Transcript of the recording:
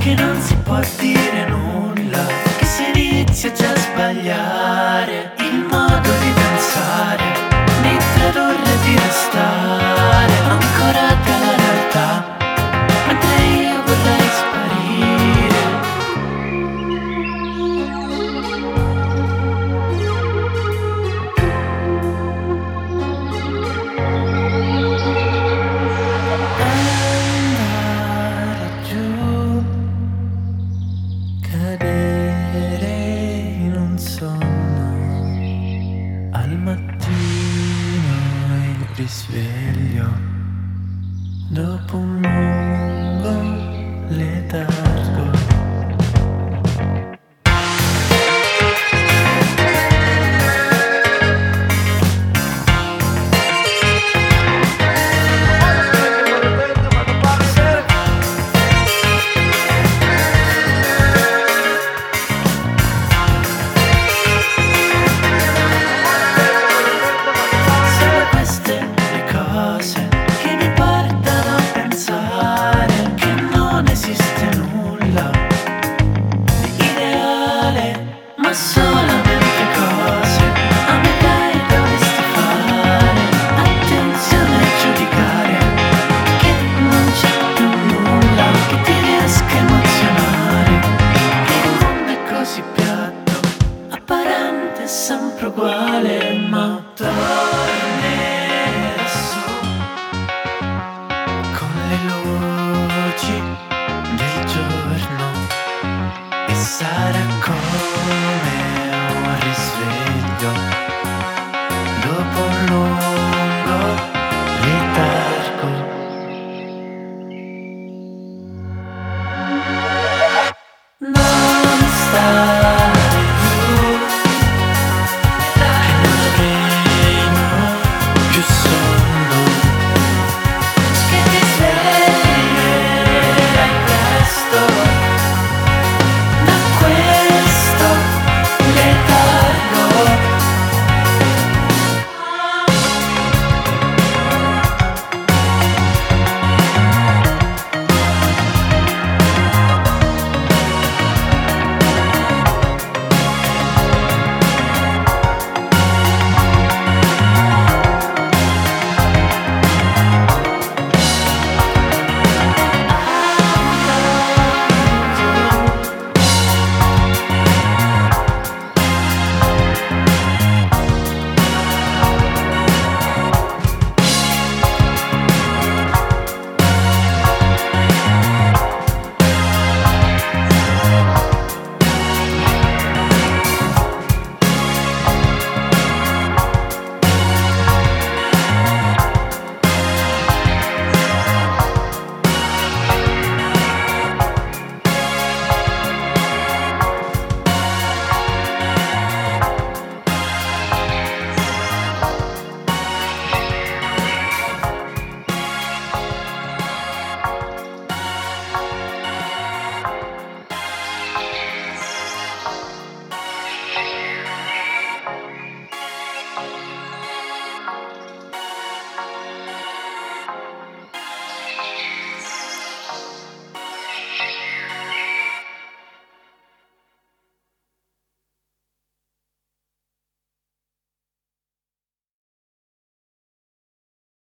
che non si può dire nulla, che si inizia già a sbagliare il modo di pensare, di tradurre e di restare ancora dalla realtà, mentre io vorrei sparire. Andare giù, cadere in un sonno, al mattino il risveglio, dopo un lungo letargo. Sono queste le cose che mi portano a pensare che non esiste